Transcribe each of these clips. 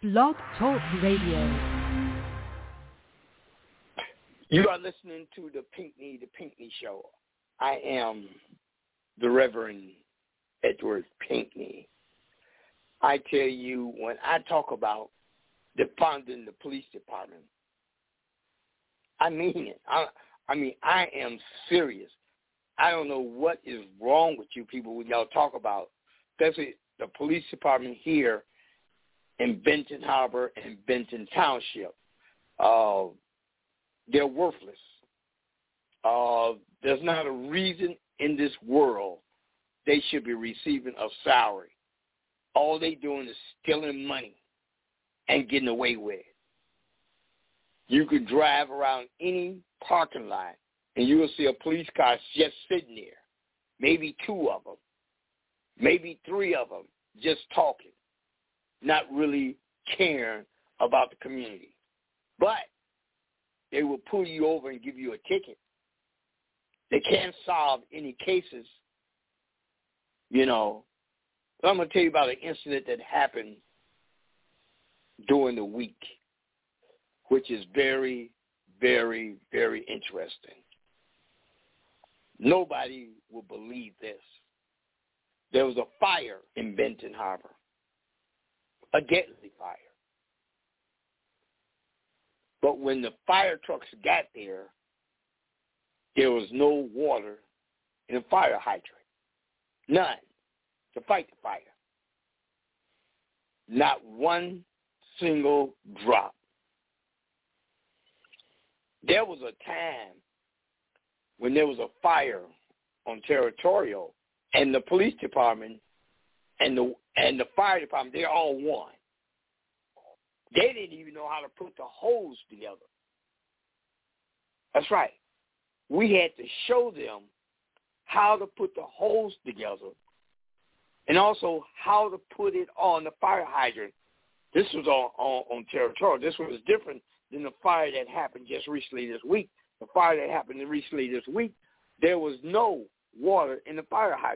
Blog Talk Radio. You are listening to the Pinckney Show. I am the Reverend Edward Pinckney. I tell you, when I talk about defunding the police department, I mean it. I am serious. I don't know what is wrong with you people when y'all talk about, especially the police department here in Benton Harbor and Benton Township. They're worthless. There's not a reason in this world they should be receiving a salary. All they doing is stealing money and getting away with it. You could drive around any parking lot and you will see a police car just sitting there, maybe two of them, maybe three of them, just talking, not really caring about the community. But they will pull you over and give you a ticket. They can't solve any cases, you know. But I'm going to tell you about an incident that happened during the week, which is very, very, very interesting. Nobody will believe this. There was a fire in Benton Harbor, a deadly fire. But when the fire trucks got there, there was no water in the fire hydrant. None to fight the fire. Not one single drop. There was a time when there was a fire on Territorial, and the police department and the fire department, they're all one. They didn't even know how to put the hose together. That's right. We had to show them how to put the hose together and also how to put it on the fire hydrant. This was on Territorial. This was different than the fire that happened just recently this week. The fire that happened recently this week, there was no water in the fire hydrant.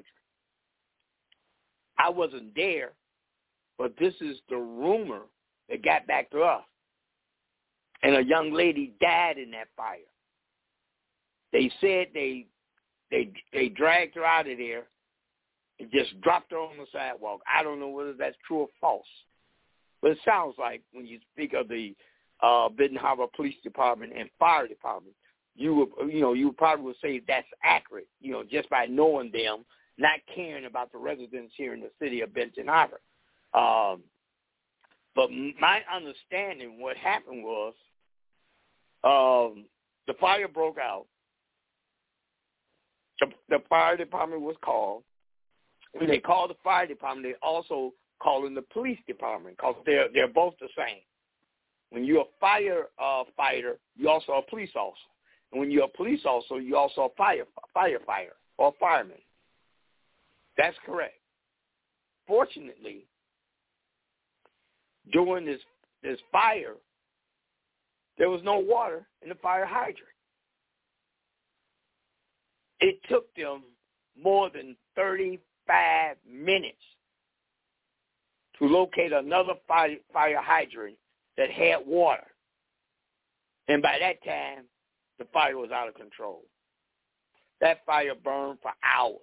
I wasn't there, but this is the rumor that got back to us. And a young lady died in that fire. They said they dragged her out of there and just dropped her on the sidewalk. I don't know whether that's true or false, but it sounds like when you speak of the Benton Harbor Police Department and Fire Department, you probably would say that's accurate, just by knowing them, not caring about the residents here in the city of Benton Harbor. But my understanding, what happened was the fire broke out. The fire department was called. When they called the fire department, they also called in the police department because they're both the same. When you're a firefighter, you're also a police officer. And when you're a police officer, you're also a firefighter or fireman. That's correct. Fortunately, during this fire, there was no water in the fire hydrant. It took them more than 35 minutes to locate another fire hydrant that had water. And by that time, the fire was out of control. That fire burned for hours.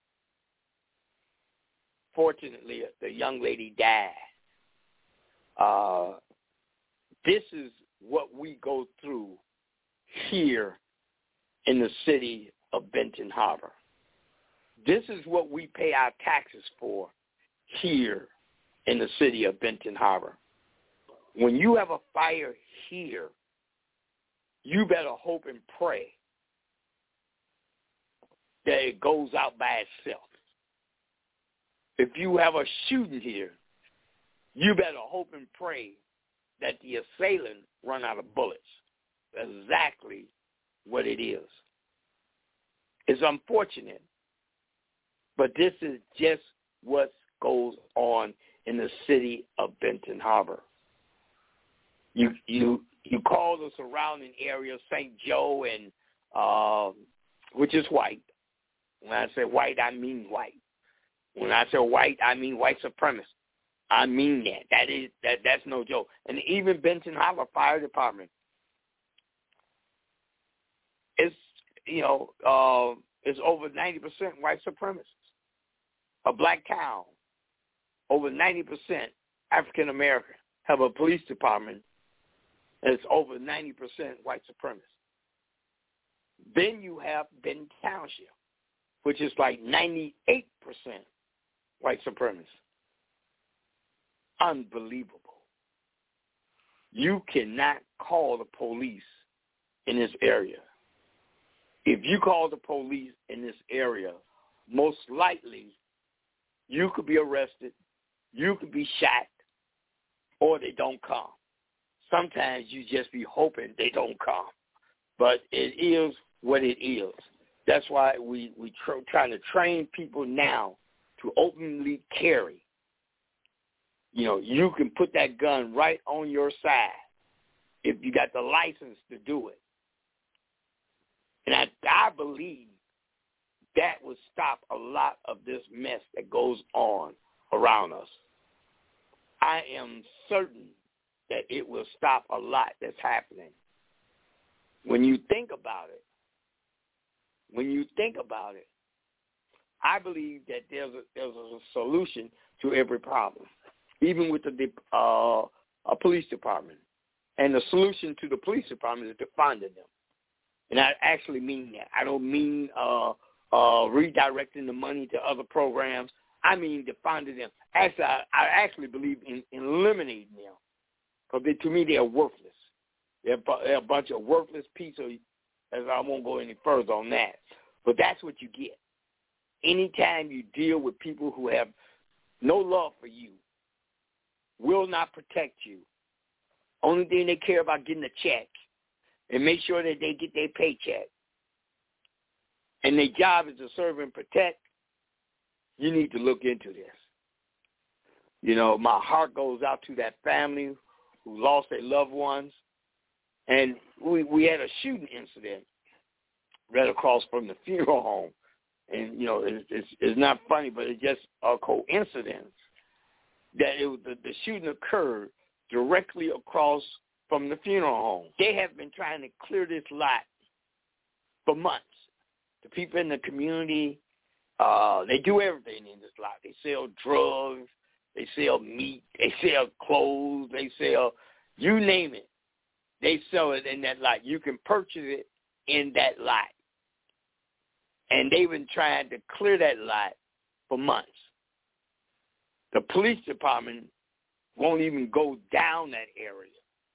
Fortunately, the young lady died. This is what we go through here in the city of Benton Harbor. This is what we pay our taxes for here in the city of Benton Harbor. When you have a fire here, you better hope and pray that it goes out by itself. If you have a shooting here, you better hope and pray that the assailant run out of bullets. That's exactly what it is. It's unfortunate, but this is just what goes on in the city of Benton Harbor. You call the surrounding area St. Joe, and which is white. When I say white, I mean white. When I say white, I mean white supremacy. I mean that. That's no joke. And even Benton Harbor Fire Department, it's it's over 90% white supremacists. A black town, over 90% African American, have a police department that's over 90% white supremacists. Then you have Benton Township, which is like 98% white supremacists. Unbelievable. You cannot call the police in this area. If you call the police in this area, most likely you could be arrested, you could be shot, or they don't come. Sometimes you just be hoping they don't come. But it is what it is. That's why we trying to train people now to openly carry. You can put that gun right on your side if you got the license to do it. And I believe that would stop a lot of this mess that goes on around us. I am certain that it will stop a lot that's happening. When you think about it, I believe that there's a solution to every problem, even with the police department. And the solution to the police department is defunding them. And I actually mean that. I don't mean redirecting the money to other programs. I mean defunding them. Actually, I actually believe in eliminating them. Because to me, they're worthless. They're a bunch of worthless pieces, as I won't go any further on that. But that's what you get. Anytime you deal with people who have no love for you, will not protect you, only thing they care about getting a check, and make sure that they get their paycheck, and their job is to serve and protect, you need to look into this. My heart goes out to that family who lost their loved ones. And we had a shooting incident right across from the funeral home. And, it's not funny, but it's just a coincidence that the shooting occurred directly across from the funeral home. They have been trying to clear this lot for months. The people in the community, they do everything in this lot. They sell drugs, they sell meat, they sell clothes, they sell, you name it. They sell it in that lot. You can purchase it in that lot. And they've been trying to clear that lot for months. The police department won't even go down that area.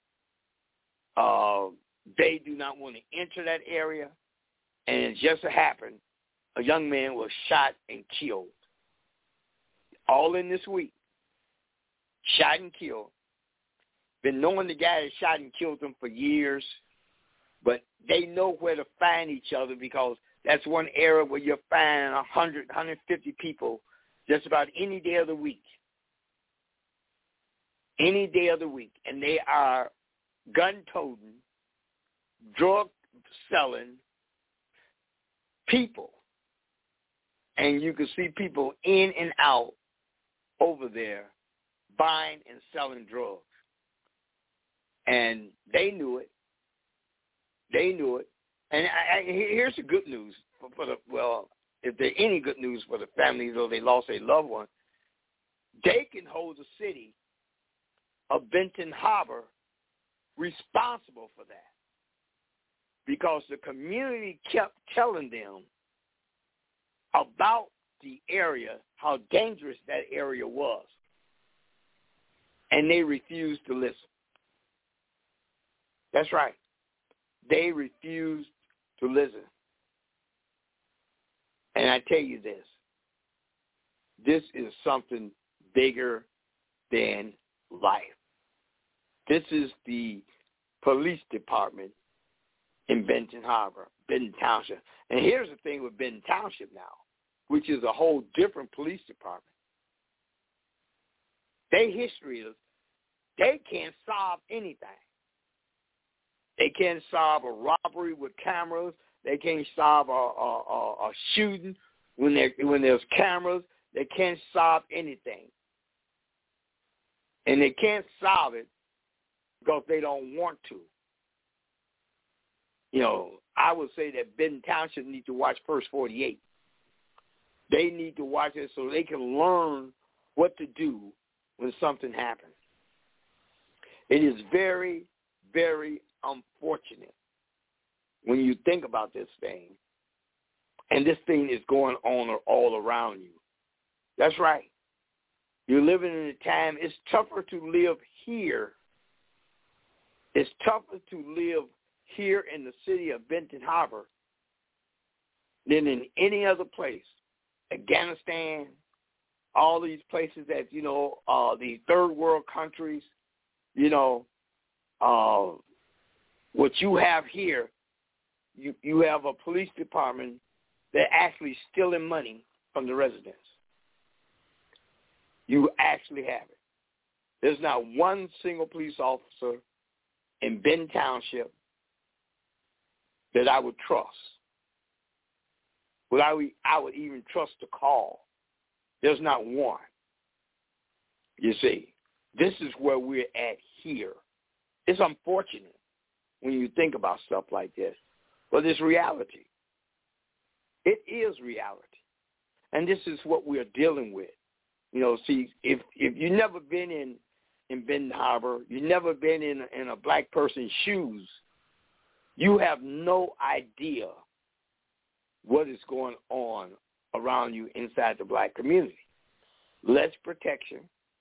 They do not want to enter that area. And it just so happened, a young man was shot and killed. All in this week. Shot and killed. Been knowing the guy that shot and killed him for years, but they know where to find each other because that's one area where you'll find 100, 150 people just about any day of the week. Any day of the week. And they are gun-toting, drug-selling people. And you can see people in and out over there buying and selling drugs. And they knew it. They knew it. And here's the good news if there's any good news for the families, though they lost a loved one, they can hold the city of Benton Harbor responsible for that, because the community kept telling them about the area, how dangerous that area was, and they refused to listen. That's right. They refused to listen. And I tell you this is something bigger than life. This is the police department in Benton Harbor, Benton Township. And here's the thing with Benton Township now, which is a whole different police department. Their history is they can't solve anything. They can't solve a robbery with cameras. They can't solve a shooting when there's cameras. They can't solve anything. And they can't solve it because they don't want to. You know, I would say that Benton Township needs to watch First 48. They need to watch it so they can learn what to do when something happens. It is very, very unfortunate when you think about this thing, and this thing is going on all around you. That's right. You're living in a time, it's tougher to live here. It's tougher to live here in the city of Benton Harbor than in any other place. Afghanistan, all these places that, you know, the third world countries, you know, what you have here, you have a police department that actually stealing money from the residents. You actually have it. There's not one single police officer in Benton Township that I would trust. Well, I would even trust to call. There's not one. You see, this is where we're at here. It's unfortunate when you think about stuff like this, but it's reality. It is reality. And this is what we're dealing with. You know, see, if you've never been in Benton Harbor, you've never been in a black person's shoes, you have no idea what is going on around you inside the black community. Less protection,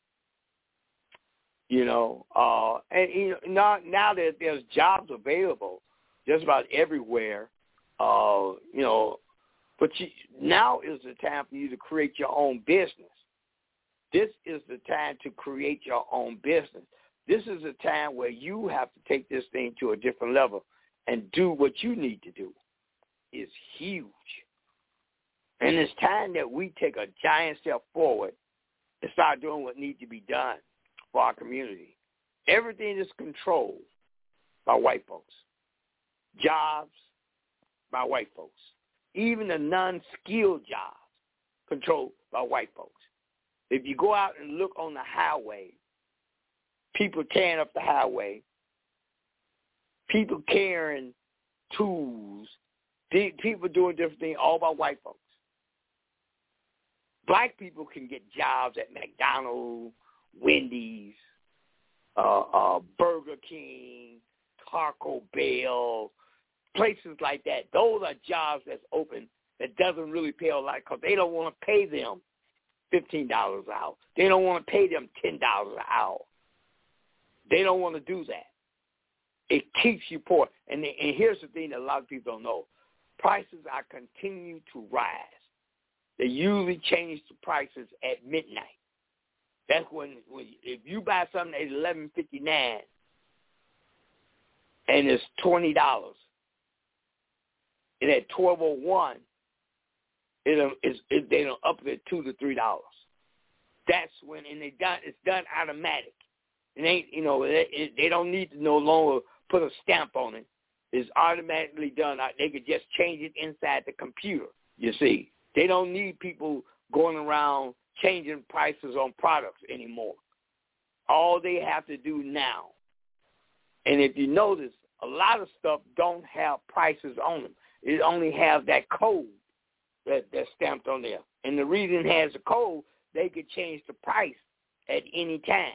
you know, and you know, now that there's jobs available just about everywhere, you know, but now is the time for you to create your own business. This is the time to create your own business. This is a time where you have to take this thing to a different level and do what you need to do. It's huge. And it's time that we take a giant step forward and start doing what needs to be done for our community. Everything is controlled by white folks. Jobs by white folks. Even the non-skilled jobs controlled by white folks. If you go out and look on the highway, people tearing up the highway, people carrying tools, people doing different things, all by white folks. Black people can get jobs at McDonald's, Wendy's, Burger King, Taco Bell, places like that. Those are jobs that's open that doesn't really pay a lot because they don't want to pay them $15 an hour. They don't want to pay them $10 an hour. They don't want to do that. It keeps you poor. And here's the thing that a lot of people don't know. Prices are continue to rise. They usually change the prices at midnight. That's when if you buy something at $11.59 and it's $20, and at $12.01, they don't up it $2 to $3. That's when, and it's done automatic. It ain't, you know, they don't need to no longer put a stamp on it. It's automatically done. They could just change it inside the computer. You see, they don't need people going around changing prices on products anymore. All they have to do now, and if you notice, a lot of stuff don't have prices on them. It only has that code that's stamped on there. And the reason it has a code, they could change the price at any time.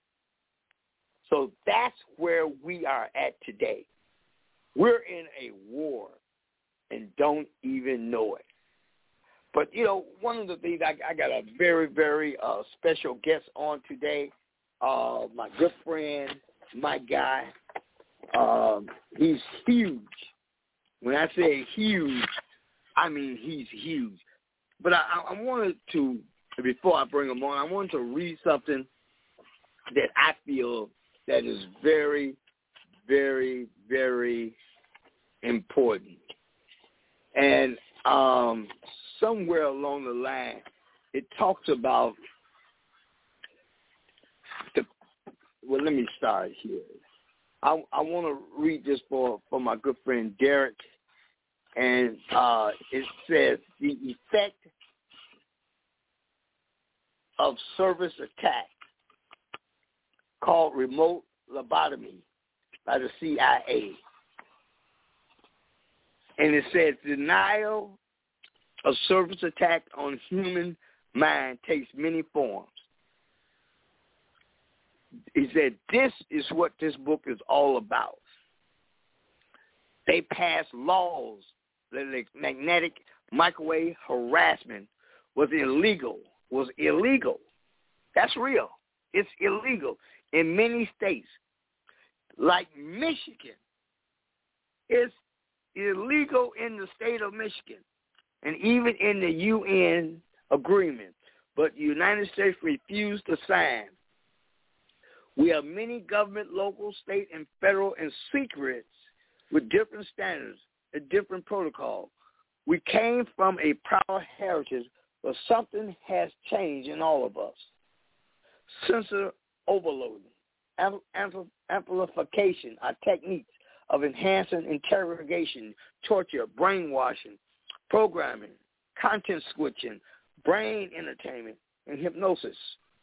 So that's where we are at today. We're in a war and don't even know it. But, you know, one of the things, I got a very, very special guest on today, my good friend, my guy. He's huge. When I say huge, I mean he's huge. But I wanted to, before I bring him on, I wanted to read something that I feel that is very, very, very important. And somewhere along the line, it talks about well, let me start here. I want to read this for my good friend Derek, and it says, the effect of service attack called remote lobotomy by the CIA. And it says denial of service attack on human mind takes many forms. He said this is what this book is all about. They passed laws that magnetic microwave harassment was illegal. That's real. It's illegal in many states. Like Michigan, it's illegal in the state of Michigan and even in the UN agreement, but the United States refused to sign. We have many government, local, state, and federal, and secrets with different standards and different protocols. We came from a proud heritage, but something has changed in all of us. Sensor overloading, amplification are techniques of enhancing interrogation, torture, brainwashing, programming, content switching, brain entertainment, and hypnosis.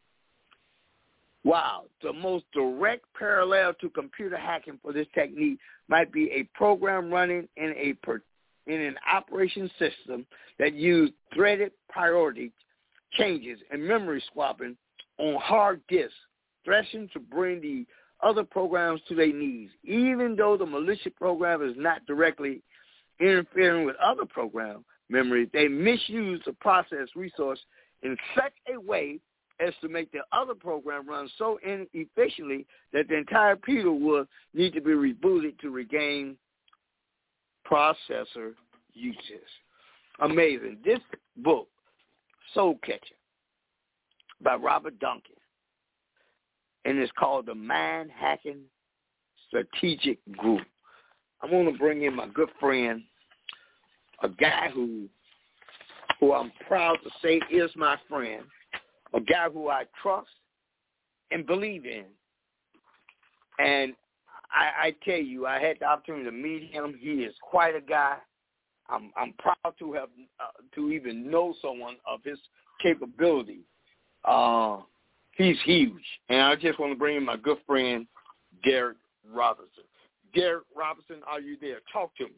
Wow, the most direct parallel to computer hacking for this technique might be a program running in an operation system that uses threaded priority changes and memory swapping on hard disks, threatening to bring the other programs to their knees. Even though the malicious program is not directly interfering with other program memories, they misuse the process resource in such a way as to make the other program run so inefficiently that the entire computer will need to be rebooted to regain processor uses. Amazing. This book, Soul Catcher, by Robert Duncan, and it's called The Mind Hacking Strategic Group. I'm going to bring in my good friend, a guy who I'm proud to say is my friend, a guy who I trust and believe in. And I tell you, I had the opportunity to meet him. He is quite a guy. I'm proud to have to even know someone of his capability. He's huge. And I just want to bring in my good friend, Derek Robinson. Derek Robinson, are you there? Talk to me.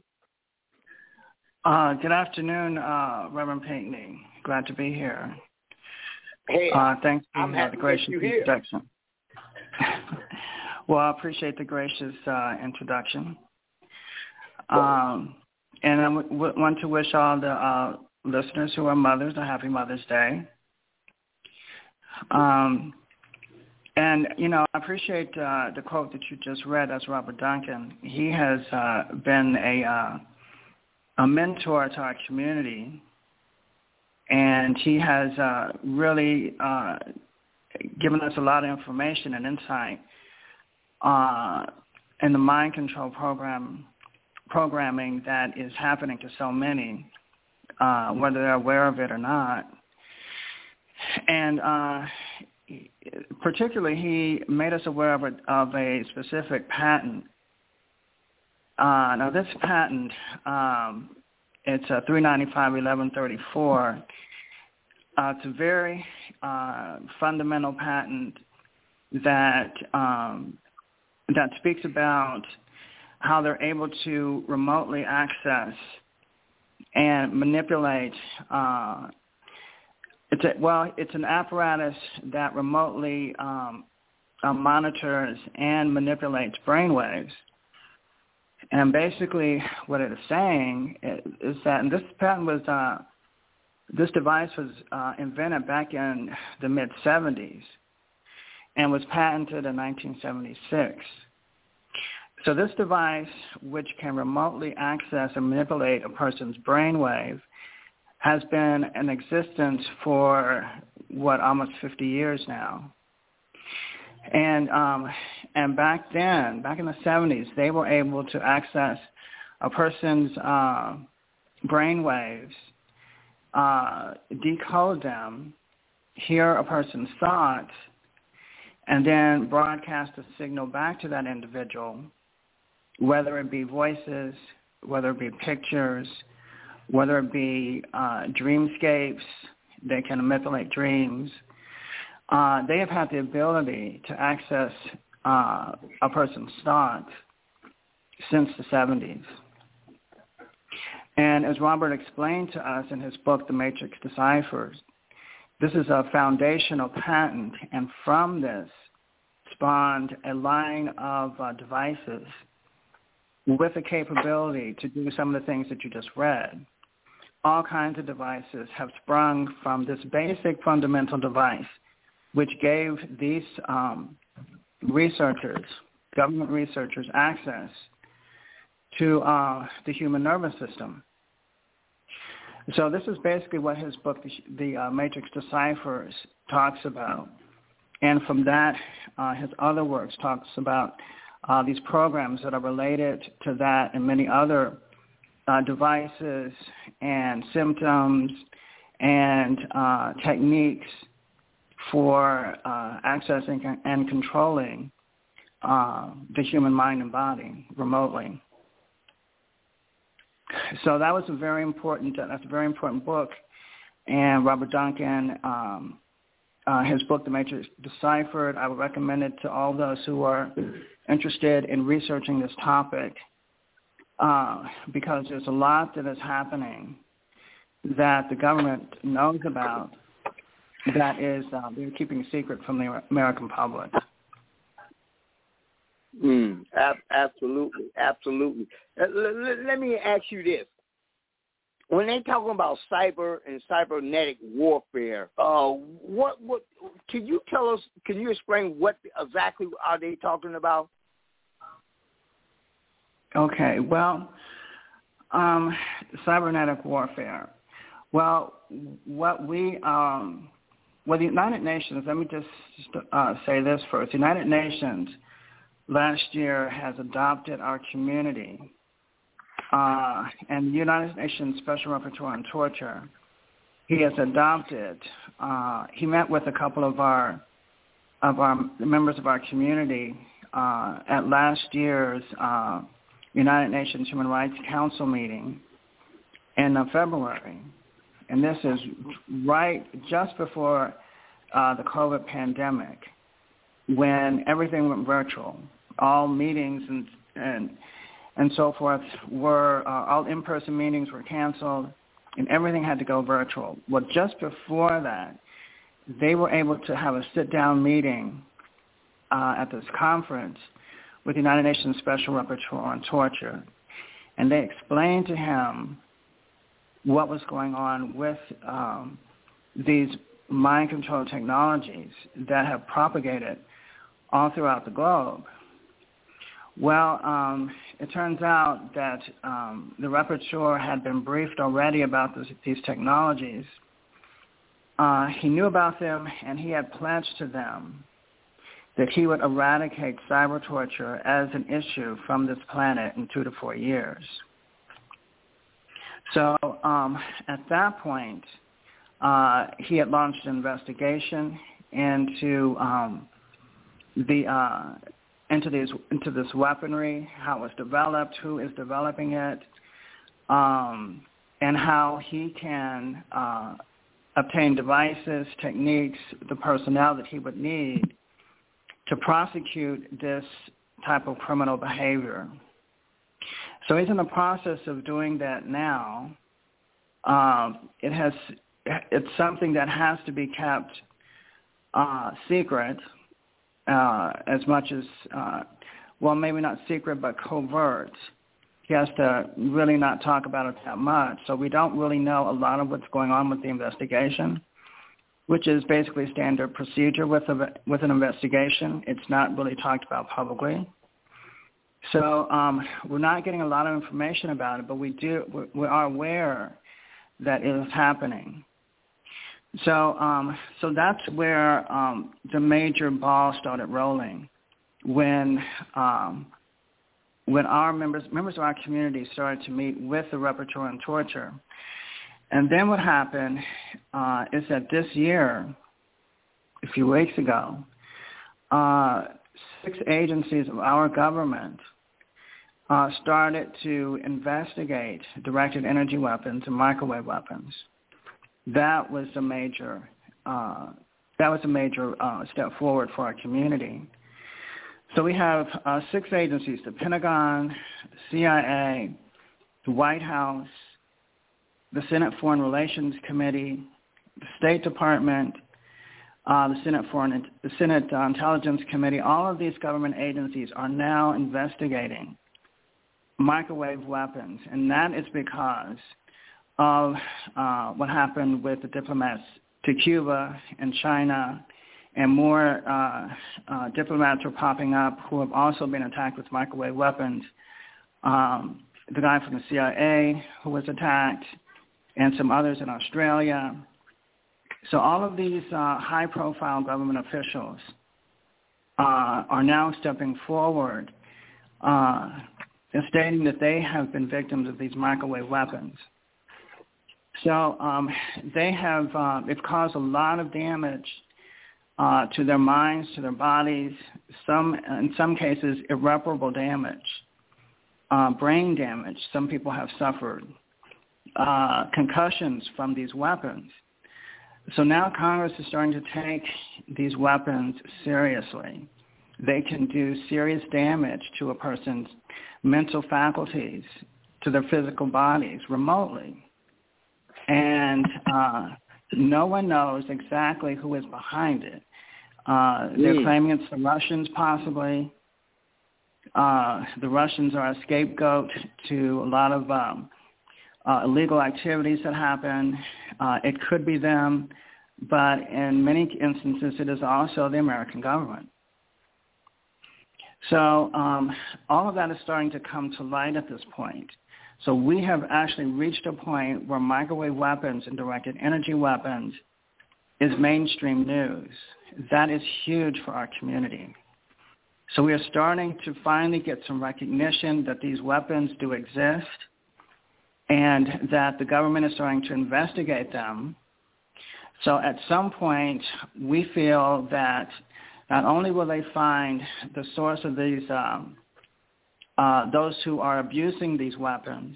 Good afternoon, Reverend Pinckney. Glad to be here. Hey, thanks for I'm happy the gracious that you're here. introduction. Well, I appreciate the gracious introduction. And I want to wish all the listeners who are mothers a happy Mother's Day. And, you know, I appreciate the quote that you just read. That's Robert Duncan. He has been a mentor to our community, and he has really given us a lot of information and insight in the mind control programming that is happening to so many, whether they're aware of it or not. And particularly, he made us aware of a specific patent. Now, this patent, it's a 395-1134. It's a very fundamental patent that speaks about how they're able to remotely access and manipulate. It's an apparatus that remotely monitors and manipulates brainwaves. And basically, what it is saying is that, and this patent was, this device was invented back in the mid-'70s and was patented in 1976. So this device, which can remotely access and manipulate a person's brainwave, has been in existence for, almost 50 years now. And back then, back in the 70s, they were able to access a person's brainwaves, decode them, hear a person's thoughts, and then broadcast a signal back to that individual, whether it be voices, whether it be pictures, whether it be dreamscapes. They can manipulate dreams, they have had the ability to access a person's thoughts since the 70s. And as Robert explained to us in his book, The Matrix Deciphers, this is a foundational patent, and from this spawned a line of devices with the capability to do some of the things that you just read. All kinds of devices have sprung from this basic fundamental device, which gave these researchers, government researchers, access to the human nervous system. So this is basically what his book, The Matrix Deciphers, talks about. And from that, his other works talks about these programs that are related to that and many other devices and symptoms and techniques for accessing and controlling the human mind and body remotely. So that was that's a very important book. And Robert Duncan, his book, The Matrix Deciphered, I would recommend it to all those who are interested in researching this topic, because there's a lot that is happening that the government knows about that is they're keeping secret from the American public. Absolutely. Let me ask you this. When they talking about cyber and cybernetic warfare, what can you tell us? Can you explain what exactly are they talking about? Okay. Well, cybernetic warfare. Well, the United Nations. Let me just say this first. The United Nations last year has adopted our community. And the United Nations Special Rapporteur on Torture, he has adopted. He met with a couple of our members of our community at last year's United Nations Human Rights Council meeting in February, and this is right just before the COVID pandemic, when everything went virtual. All meetings and so forth were, all in-person meetings were canceled, and everything had to go virtual. Well, just before that, they were able to have a sit-down meeting at this conference with the United Nations Special Rapporteur on Torture, and they explained to him what was going on with these mind control technologies that have propagated all throughout the globe. Well, it turns out that the rapporteur had been briefed already about these technologies. He knew about them, and he had pledged to them that he would eradicate cyber torture as an issue from this planet in 2 to 4 years. So at that point, he had launched an investigation into this weaponry, how it was developed, who is developing it, and how he can obtain devices, techniques, the personnel that he would need to prosecute this type of criminal behavior. So he's in the process of doing that now. It's something that has to be kept secret, as much as, well, maybe not secret, but covert. He has to really not talk about it that much. So we don't really know a lot of what's going on with the investigation, which is basically standard procedure with an investigation. It's not really talked about publicly. So we're not getting a lot of information about it, but we are aware that it is happening. So that's where the major ball started rolling when our members of our community started to meet with the Rapporteur on Torture. And then what happened is that this year, a few weeks ago, 6 agencies of our government started to investigate directed energy weapons and microwave weapons. That was the major that was a major step forward for our community. So we have 6 agencies: the Pentagon, the CIA, the White House, the Senate Foreign Relations Committee, the State Department, the Senate Intelligence Committee. All of these government agencies are now investigating microwave weapons, and that is because of what happened with the diplomats to Cuba and China, and more diplomats are popping up who have also been attacked with microwave weapons. The guy from the CIA who was attacked, and some others in Australia. So all of these high-profile government officials are now stepping forward and stating that they have been victims of these microwave weapons. So they have, it's caused a lot of damage to their minds, to their bodies, in some cases irreparable damage, brain damage. Some people have suffered concussions from these weapons. So now Congress is starting to take these weapons seriously. They can do serious damage to a person's mental faculties, to their physical bodies remotely. And no one knows exactly who is behind it. They're claiming it's the Russians possibly. The Russians are a scapegoat to a lot of illegal activities that happen. It could be them, but in many instances it is also the American government. So all of that is starting to come to light at this point. So we have actually reached a point where microwave weapons and directed energy weapons is mainstream news. That is huge for our community. So we are starting to finally get some recognition that these weapons do exist and that the government is starting to investigate them. So at some point, we feel that not only will they find the source of these, those who are abusing these weapons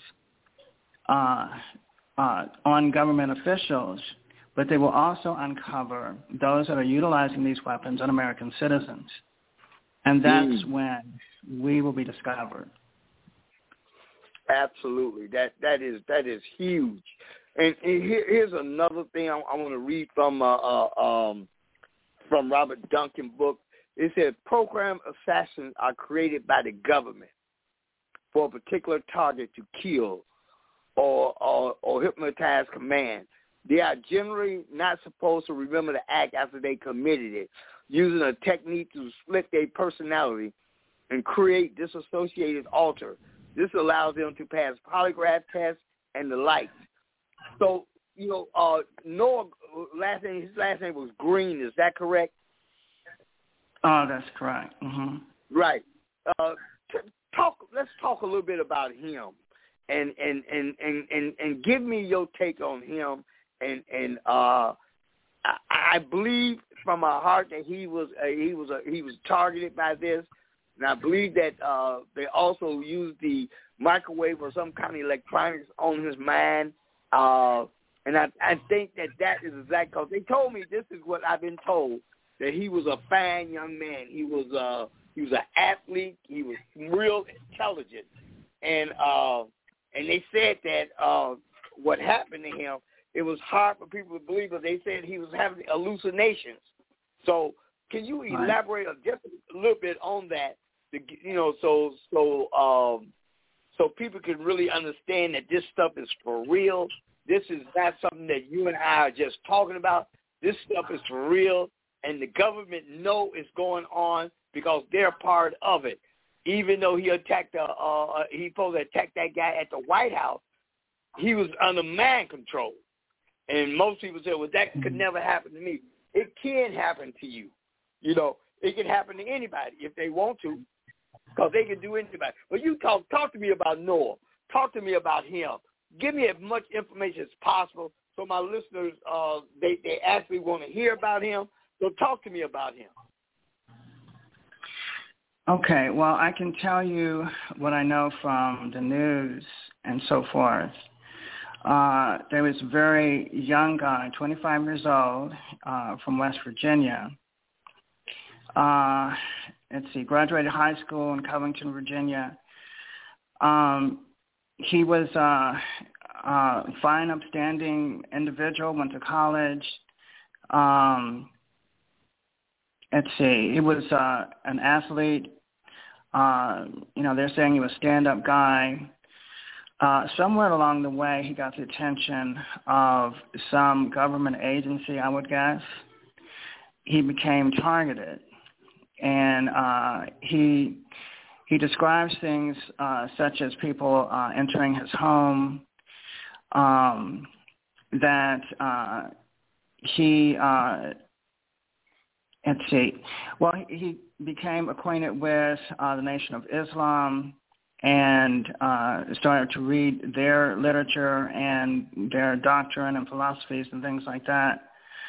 on government officials, but they will also uncover those that are utilizing these weapons on American citizens. And that's when we will be discovered. Absolutely. That is huge. And here's another thing I want to read from Robert Duncan's book. It said, program assassins are created by the government for a particular target to kill or hypnotize command. They are generally not supposed to remember the act after they committed it, using a technique to split their personality and create disassociated alter. This allows them to pass polygraph tests and the like. So, Noah, his last name was Green. Is that correct? Oh, that's correct. Mm-hmm. Right. Let's talk a little bit about him, and give me your take on him. And I believe from my heart that he was targeted by this, and I believe that they also used the microwave or some kind of electronics on his mind. And I think that is exactly, because they told me, this is what I've been told, that he was a fine young man. He was an athlete. He was real intelligent, and they said that what happened to him, it was hard for people to believe, but they said he was having hallucinations. So can you elaborate just a little bit on that? So people can really understand that this stuff is for real. This is not something that you and I are just talking about. This stuff is for real, and the government know it's going on because they're part of it. Even though he attacked, he supposed to attack that guy at the White House, he was under mind control. And most people say, well, that could never happen to me. It can happen to you. It can happen to anybody if they want to, because they can do anybody. But you talk to me about Noah. Talk to me about him. Give me as much information as possible so my listeners, they actually want to hear about him. So talk to me about him. Okay, well, I can tell you what I know from the news and so forth. there was a very young guy, 25 years old, from West Virginia. Graduated high school in Covington, Virginia. He was a fine, upstanding individual, went to college. He was an athlete. They're saying he was a stand-up guy. Somewhere along the way, he got the attention of some government agency, I would guess. He became targeted. And he describes things such as people entering his home, he became acquainted with the Nation of Islam and started to read their literature and their doctrine and philosophies and things like that.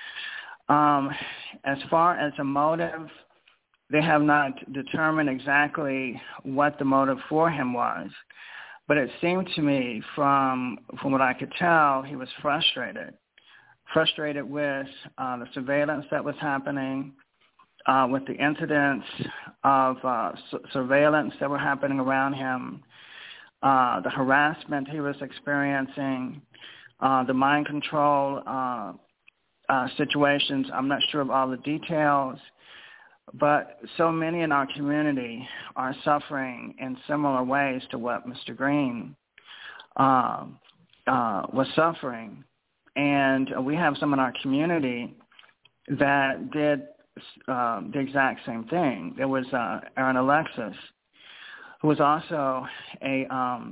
As far as a motive, they have not determined exactly what the motive for him was, but it seemed to me from what I could tell, he was frustrated with the surveillance that was happening, with the incidents of surveillance that were happening around him, the harassment he was experiencing, the mind control situations. I'm not sure of all the details, but so many in our community are suffering in similar ways to what Mr. Green was suffering. And we have some in our community that did the exact same thing. There was Aaron Alexis, who was also a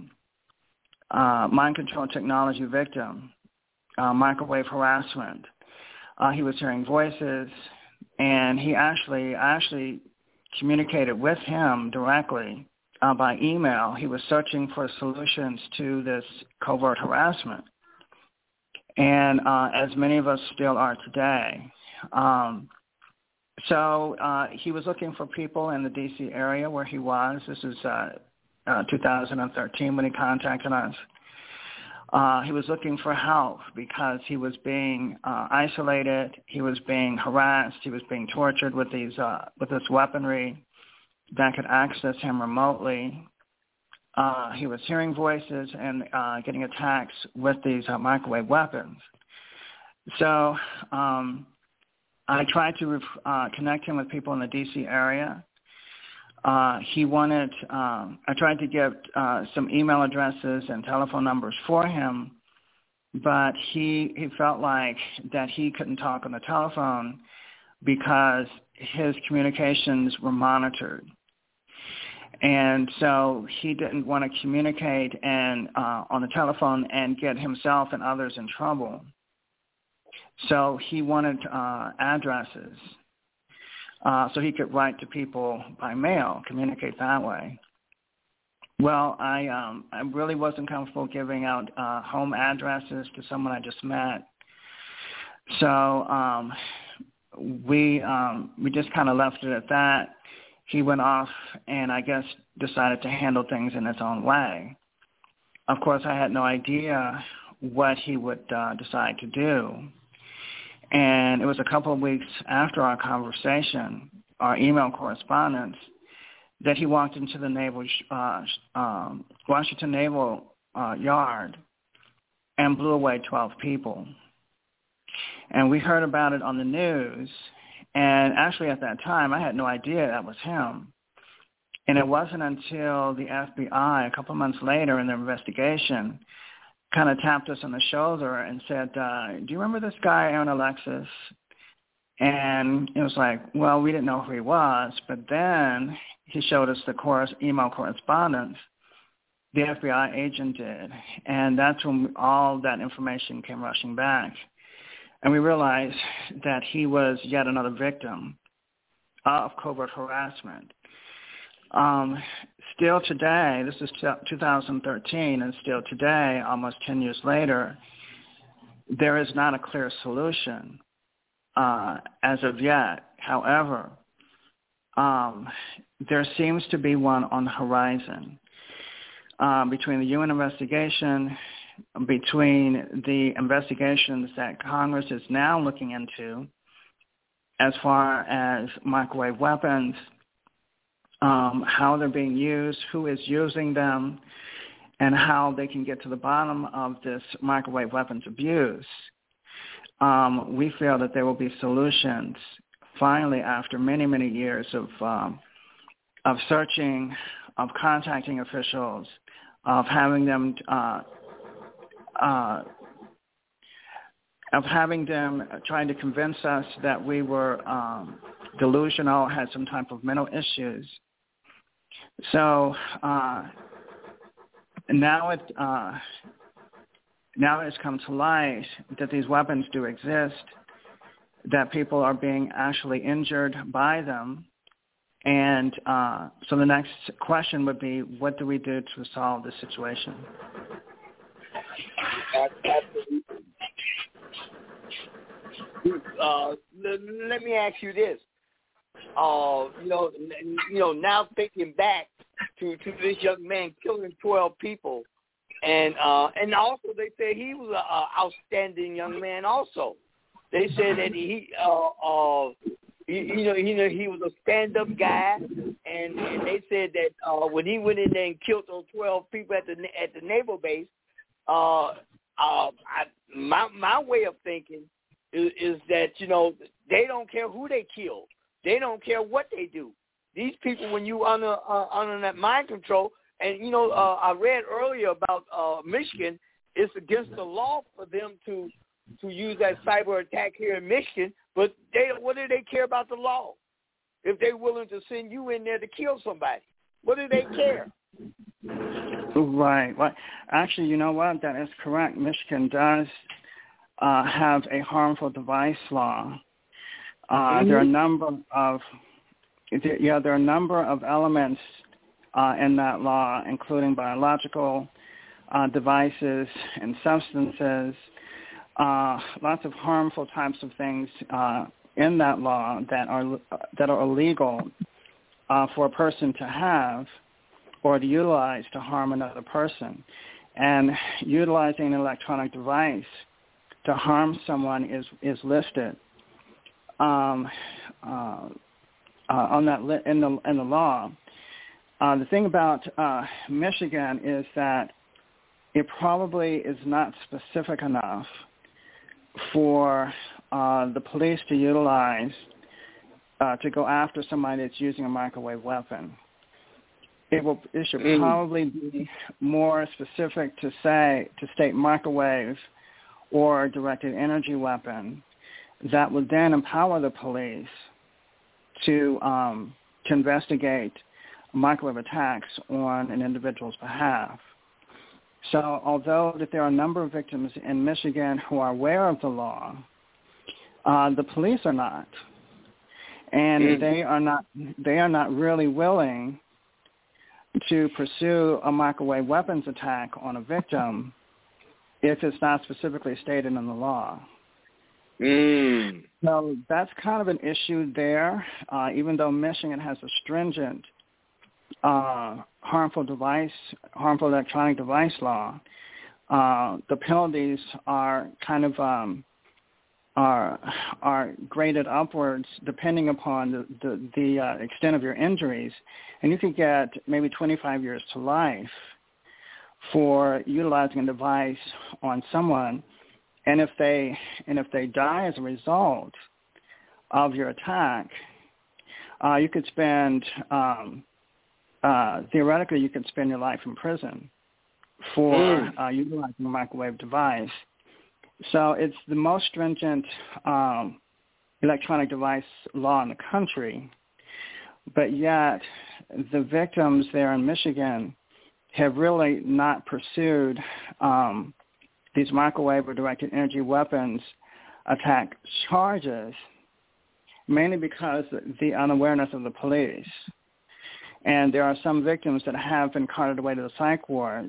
mind control technology victim, microwave harassment. He was hearing voices, and I actually communicated with him directly by email. He was searching for solutions to this covert harassment, and as many of us still are today. So he was looking for people in the D.C. area where he was. This is 2013 when he contacted us. He was looking for help because he was being isolated. He was being harassed. He was being tortured with this weaponry that could access him remotely. He was hearing voices and getting attacks with these microwave weapons. So I tried to connect him with people in the D.C. area. I tried to get some email addresses and telephone numbers for him, but he felt like that he couldn't talk on the telephone because his communications were monitored. And so he didn't want to communicate on the telephone and get himself and others in trouble. So he wanted addresses so he could write to people by mail, communicate that way. Well, I really wasn't comfortable giving out home addresses to someone I just met. So we just kind of left it at that. He went off and I guess decided to handle things in his own way. Of course, I had no idea what he would decide to do. And it was a couple of weeks after our conversation, our email correspondence, that he walked into the Washington Naval Yard and blew away 12 people. And we heard about it on the news. And actually at that time, I had no idea that was him. And it wasn't until the FBI, a couple of months later in their investigation, kind of tapped us on the shoulder and said, do you remember this guy, Aaron Alexis? And it was like, well, we didn't know who he was. But then he showed us the email correspondence the FBI agent did. And that's when all that information came rushing back. And we realized that he was yet another victim of covert harassment. Still today, this is 2013, and still today, almost 10 years later, there is not a clear solution as of yet. However, there seems to be one on the horizon between the UN investigation between the investigations that Congress is now looking into as far as microwave weapons, how they're being used, who is using them, and how they can get to the bottom of this microwave weapons abuse. We feel that there will be solutions finally after many, many years of searching, of contacting officials, of having them trying to convince us that we were delusional, had some type of mental issues. So now it's come to light that these weapons do exist, that people are being actually injured by them. And so the next question would be, what do we do to solve this situation? Let me ask you this. Now thinking back to this young man killing 12 people, and also they say he was an outstanding young man. Also, they said that he was a stand-up guy, and they said that when he went in there and killed those 12 people at the naval base, my way of thinking is that they don't care who they kill, they don't care what they do. These people, when you under that mind control, and I read earlier about Michigan, it's against the law for them to use that cyber attack here in Michigan, but what do they care about the law? If they're willing to send you in there to kill somebody, what do they care? Right. Well, actually, you know what? That is correct. Michigan does have a harmful device law. There are a number of elements in that law, including biological devices and substances. Lots of harmful types of things in that law that are illegal for a person to have or to utilize to harm another person. And utilizing an electronic device to harm someone is listed on that in the law. The thing about Michigan is that it probably is not specific enough for the police to utilize to go after somebody that's using a microwave weapon. It should probably be more specific to state microwave or directed energy weapon that would then empower the police to investigate microwave attacks on an individual's behalf. So although that there are a number of victims in Michigan who are aware of the law, the police are not. And they are not really willing to pursue a microwave weapons attack on a victim if it's not specifically stated in the law. So that's kind of an issue there, even though Michigan has a stringent harmful electronic device law. The penalties are kind of are graded upwards depending upon the extent of your injuries, and you could get maybe 25 years to life for utilizing a device on someone, and if they die as a result of your attack, you could spend theoretically you could spend your life in prison for utilizing a microwave device. So it's the most stringent electronic device law in the country, but yet the victims there in Michigan have really not pursued these microwave or directed energy weapons attack charges, mainly because of the unawareness of the police. And there are some victims that have been carted away to the psych wards,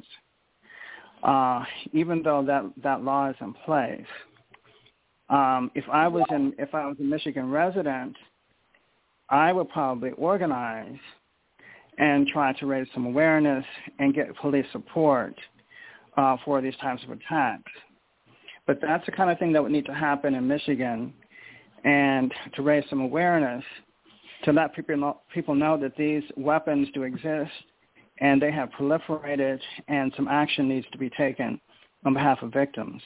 even though that law is in place. If I was a Michigan resident, I would probably organize and try to raise some awareness and get police support for these types of attacks. But that's the kind of thing that would need to happen in Michigan, and to raise some awareness, to let people know that these weapons do exist and they have proliferated, and some action needs to be taken on behalf of victims.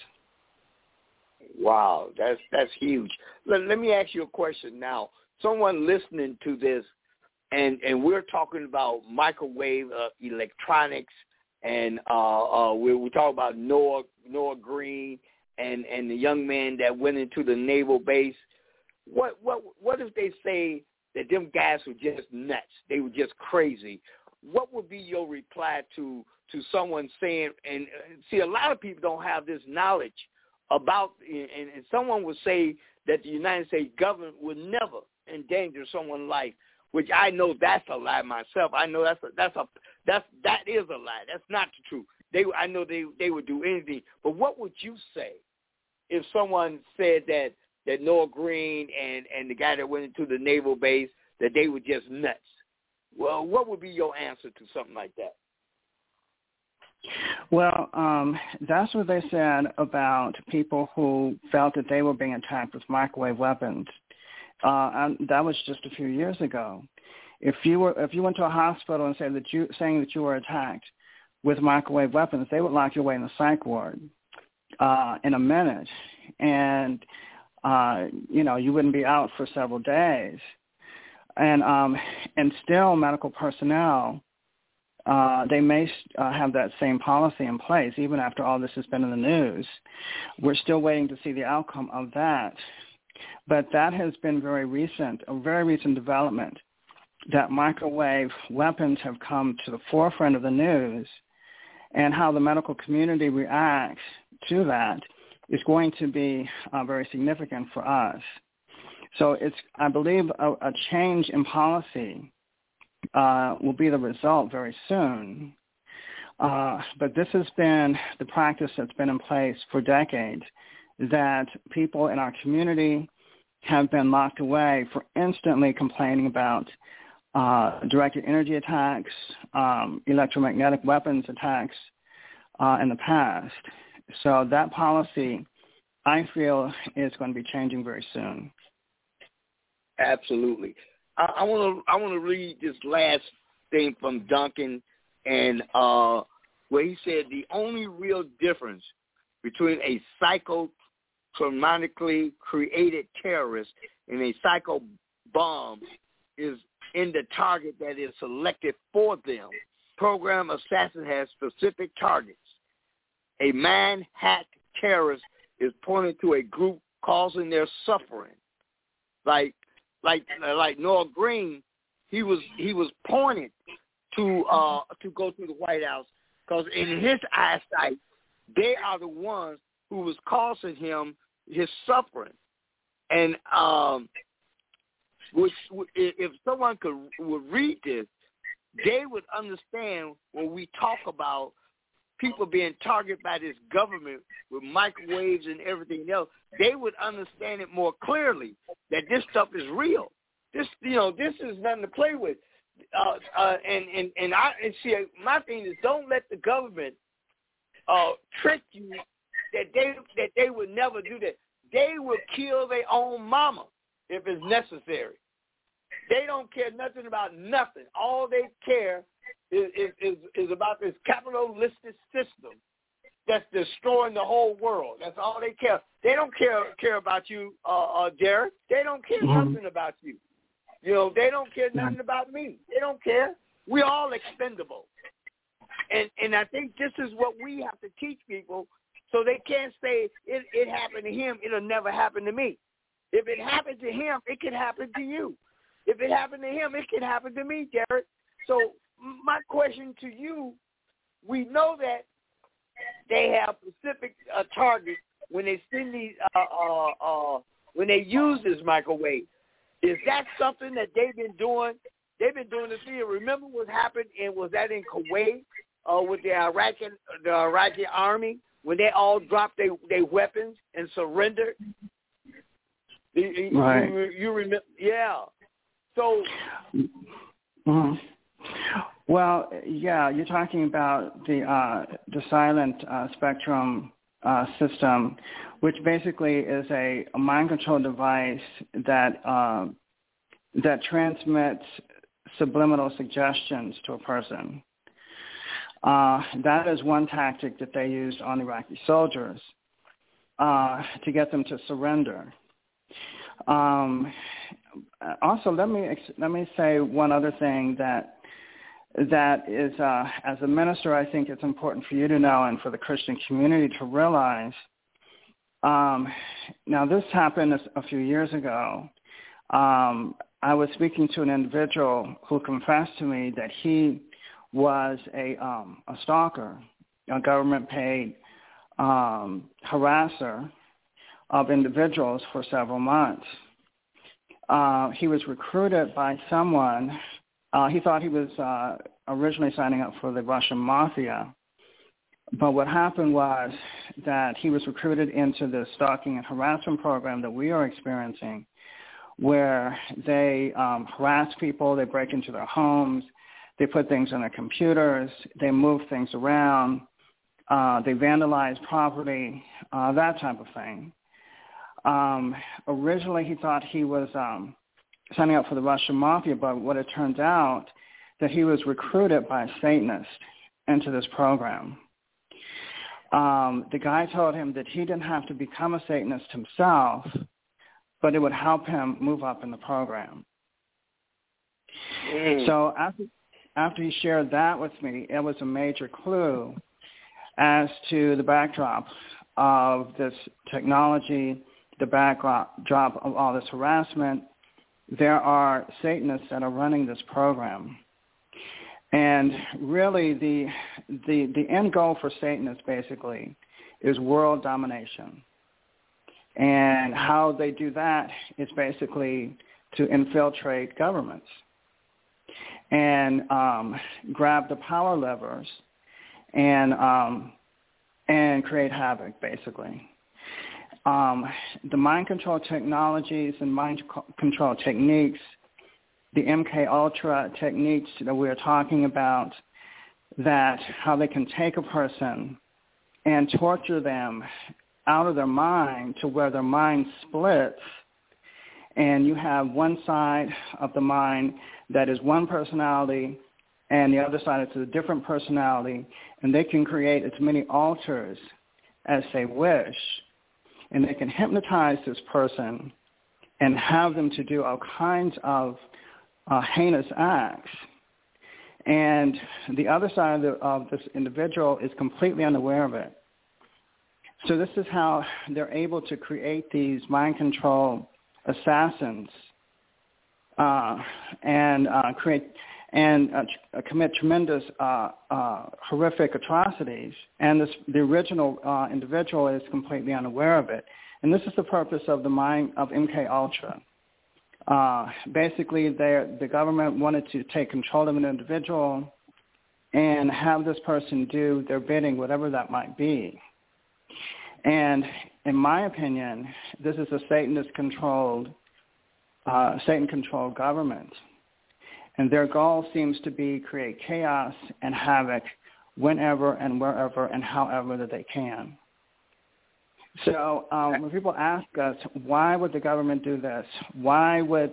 Wow, that's huge. Let me ask you a question now. Someone listening to this, and we're talking about microwave electronics, and we talk about Noah Green and the young man that went into the naval base. What if they say that them guys were just nuts? They were just crazy. What would be your reply to someone saying, and see, a lot of people don't have this knowledge about, and someone would say that the United States government would never endanger someone's life, which I know that's a lie myself. I know that is a lie. That's not the truth. I know they would do anything. But what would you say if someone said that Noah Green and the guy that went into the naval base, that they were just nuts? Well, what would be your answer to something like that? Well, that's what they said about people who felt that they were being attacked with microwave weapons. And that was just a few years ago. If you went to a hospital and saying that you were attacked with microwave weapons, they would lock you away in the psych ward in a minute, and you wouldn't be out for several days. And still, medical personnel, they may have that same policy in place even after all this has been in the news. We're still waiting to see the outcome of that. But that has been a very recent development, that microwave weapons have come to the forefront of the news, and how the medical community reacts to that is going to be very significant for us. So it's, I believe, a change in policy will be the result very soon. But this has been the practice that's been in place for decades, that people in our community have been locked away for instantly complaining about directed energy attacks, electromagnetic weapons attacks in the past. So that policy, I feel, is going to be changing very soon. Absolutely. I want to read this last thing from Duncan, and where he said the only real difference between a psychotraumatically created terrorist and a psycho bomb is in the target that is selected for them. Program assassin has specific targets. A man-hacked terrorist is pointed to a group causing their suffering. Like Noah Green, he was pointed to go to the White House because in his eyesight, they are the ones who was causing him his suffering. And if someone would read this, they would understand when we talk about people being targeted by this government with microwaves and everything else. They would understand it more clearly that this stuff is real. This is nothing to play with. And see, my thing is, don't let the government trick you that they would never do that. They will kill their own mama if it's necessary. They don't care nothing about nothing. All they care is about this capitalistic system that's destroying the whole world. That's all they care. They don't care about you, Derek. They don't care nothing about you. They don't care nothing about me. They don't care. We're all expendable. And I think this is what we have to teach people, so they can't say it happened to him, it'll never happen to me. If it happened to him, it can happen to you. If it happened to him, it can happen to me, Derek. So my question to you, we know that they have specific targets when they send these, when they use this microwave. Is that something that they've been doing? They've been doing this here. Remember what happened, and was that in Kuwait with the Iraqi army when they all dropped their weapons and surrendered? Right. You remember? Yeah. So. Well, yeah, you're talking about the silent spectrum system, which basically is a mind control device that transmits subliminal suggestions to a person. That is one tactic that they used on Iraqi soldiers to get them to surrender. Also, let me say one other thing that is, as a minister, I think it's important for you to know and for the Christian community to realize. Now, this happened a few years ago. I was speaking to an individual who confessed to me that he was a stalker, a government-paid harasser of individuals for several months. He was recruited by someone. He thought he was originally signing up for the Russian mafia. But what happened was that he was recruited into the stalking and harassment program that we are experiencing, where they harass people, they break into their homes, they put things on their computers, they move things around, they vandalize property, that type of thing. Originally, he thought he was signing up for the Russian mafia, but what it turns out that he was recruited by a Satanist into this program. The guy told him that he didn't have to become a Satanist himself, but it would help him move up in the program. So after he shared that with me, it was a major clue as to the backdrop of this technology, the backdrop of all this harassment. There are Satanists that are running this program. And really the end goal for Satanists basically is world domination. And how they do that is basically to infiltrate governments and grab the power levers and create havoc, basically. The mind control technologies and mind control techniques, the MK Ultra techniques that we're talking about, that how they can take a person and torture them out of their mind to where their mind splits, and you have one side of the mind that is one personality and the other side is a different personality, and they can create as many alters as they wish, and they can hypnotize this person and have them to do all kinds of heinous acts. And the other side of this individual is completely unaware of it. So this is how they're able to create these mind control assassins and commit tremendous horrific atrocities. And the original individual is completely unaware of it. And this is the purpose of the mind of MK Ultra. Basically, the government wanted to take control of an individual and have this person do their bidding, whatever that might be. And in my opinion, this is a Satan-controlled government. And their goal seems to be create chaos and havoc whenever and wherever and however that they can. So when people ask us, why would the government do this? Why would,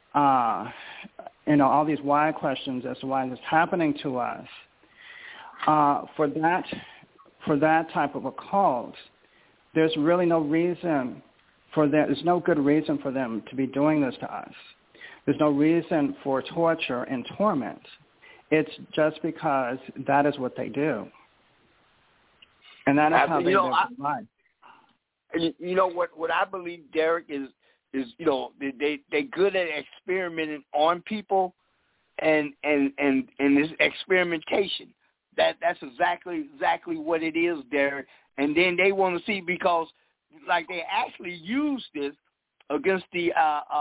all these why questions as to why this is happening to us? For that type of a cult, there's really no reason for that. There's no good reason for them to be doing this to us. There's no reason for torture and torment. It's just because that is what they do. And that is how they live their life. You know what I believe, Derek, is they good at experimenting on people and this experimentation. That's exactly what it is, Derek. And then they want to see, because like they actually used this against the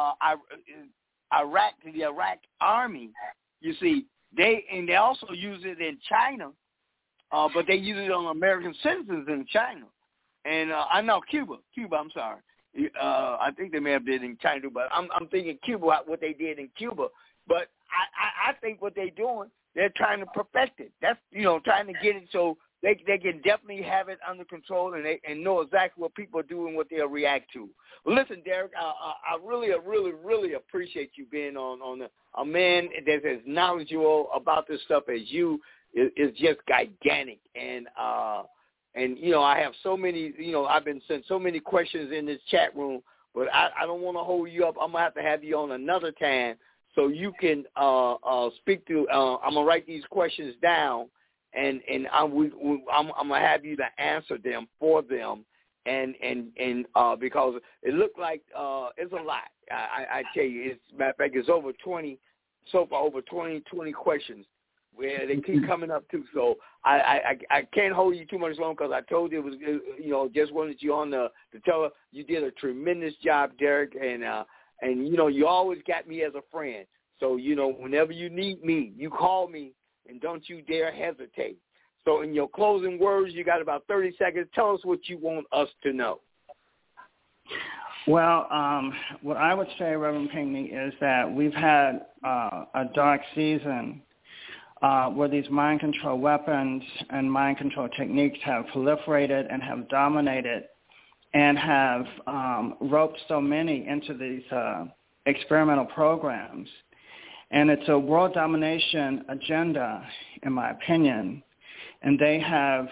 Iraq army. You see, they also use it in China, but they use it on American citizens in China. And I know Cuba, I'm sorry. I think they may have did in China, but I'm thinking Cuba, what they did in Cuba. But I think what they're doing they're trying to perfect it. That's, trying to get it so they can definitely have it under control and know exactly what people are doing, what they'll react to. Well, listen, Derek, I really, really, really appreciate you being on a man that's as knowledgeable about this stuff as you is just gigantic. And I have so many, I've been sent so many questions in this chat room, but I don't want to hold you up. I'm going to have you on another time so you can speak to, I'm going to write these questions down, and I'm going to have you to answer them for them. And because it looked like it's a lot. I tell you, matter of fact, it's over 20, so far over 20 questions where they keep coming up too. So I can't hold you too much long because I told you it was, just wanted you on to tell her you did a tremendous job, Derek, and you always got me as a friend. So, whenever you need me, you call me, and don't you dare hesitate. So in your closing words, you got about 30 seconds. Tell us what you want us to know. Well, what I would say, Reverend Pinckney, is that we've had a dark season where these mind control weapons and mind control techniques have proliferated and have dominated and have roped so many into these experimental programs. And it's a world domination agenda, in my opinion. And they have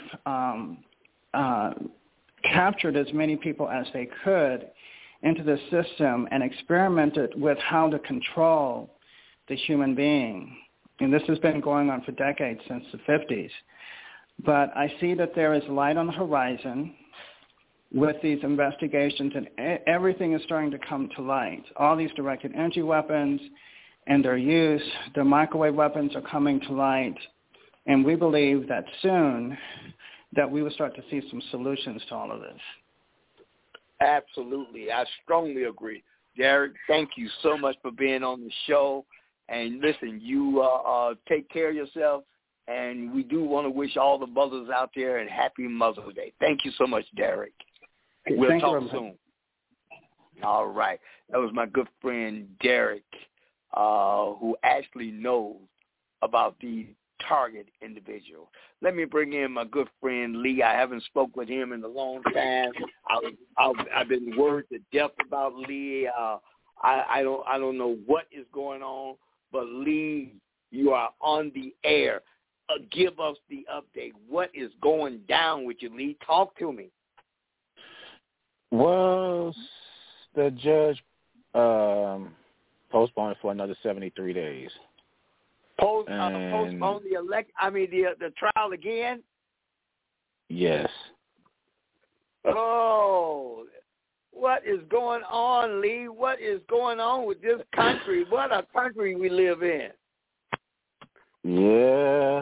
captured as many people as they could into the system and experimented with how to control the human being. And this has been going on for decades, since the 50s. But I see that there is light on the horizon with these investigations, and everything is starting to come to light. All these directed energy weapons and their use, the microwave weapons are coming to light. And we believe that soon that we will start to see some solutions to all of this. Absolutely. I strongly agree. Derek, thank you so much for being on the show. And listen, you take care of yourself. And we do want to wish all the mothers out there a happy Mother's Day. Thank you so much, Derek. We'll talk soon. All right. That was my good friend, Derek, who actually knows about these target individual. Let me bring in my good friend Lee. I haven't spoke with him in a long time. I've been worried to death about Lee. I don't know what is going on, but Lee, you are on the air. Give us the update. What is going down with you, Lee? Talk to me. Well, the judge postponed it for another 73 days. Postpone the trial again? Yes. Oh, what is going on, Lee? What is going on with this country? What a country we live in. Yeah.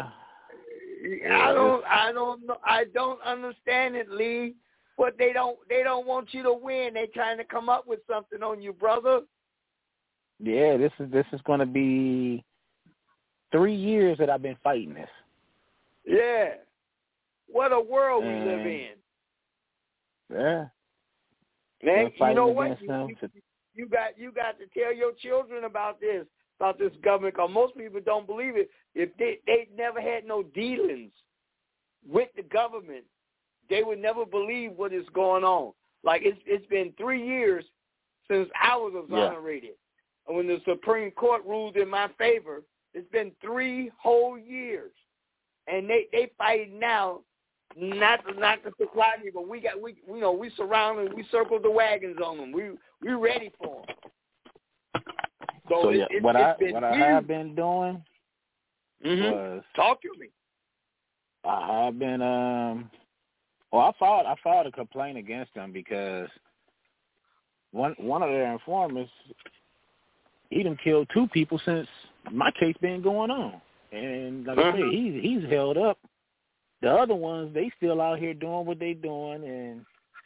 I don't understand it, Lee. But they don't want you to win. They're trying to come up with something on you, brother. Yeah, this is going to be 3 years that I've been fighting this. Yeah. What a world we live in. Yeah. Man, you know what? You got to tell your children about this government, because most people don't believe it. If they never had no dealings with the government, they would never believe what is going on. Like, it's been 3 years since I was exonerated. Yeah. And when the Supreme Court ruled in my favor, it's been 3 whole years. And they fight now not to supply me, but we surround them, we circle the wagons on them. We ready for them. So what I have been doing was, talk to me. I have been I filed a complaint against them because one of their informers, he done killed 2 people since my case been going on, and like I said, he's held up. The other ones, they still out here doing what they doing and